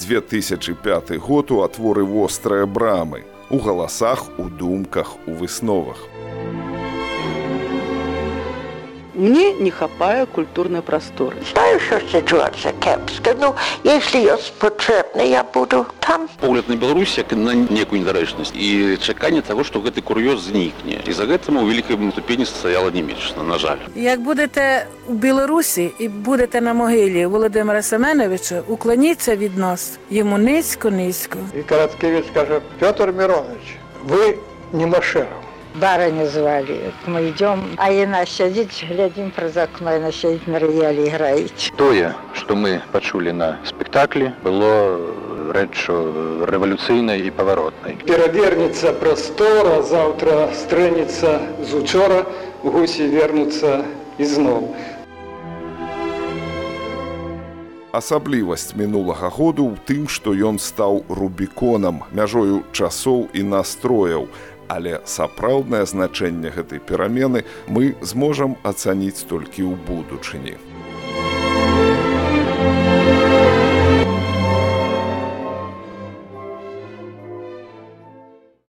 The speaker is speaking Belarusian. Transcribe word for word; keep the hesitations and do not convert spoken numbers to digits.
две тысячы пяты год у атворы «Вострыя брамы», у галасах, у думках, у высновах. Мне не хапае культурной просторы. Знаю, что ситуация кепская, но если есть потребно, я буду там. Погляд на Беларусь як на некую недарэчнасць і чаканне того, што гэты кур'ёз знікне. І за гэтым у вялікай ступені стаяла Німеччына, на жаль. Як будете у Білорусі і будете на могилі Володимира Семеновича, уклоніться від нас йому низько-низько. І Короткевич каже: Петр Миронович, ви не Машеров. Барыня звали. Мы идем, а яна сядзіць, глядзім праз акно, яна сядзіць на роялі і граіць. Тое, што мы пачулі на спектаклі, было рэччу рэвалюцыйнай і паваротнай. Перавернецца прастора, заўтра стрэнецца з учора, гусі вернуцца ізноў. Асаблівасць мінулага году ў тым, што ён стаў рубіконам, мяжою часоў і настрояў, але сапраўднае значэнне гэтай перамены мы зможам ацаніць толькі ў будучыні.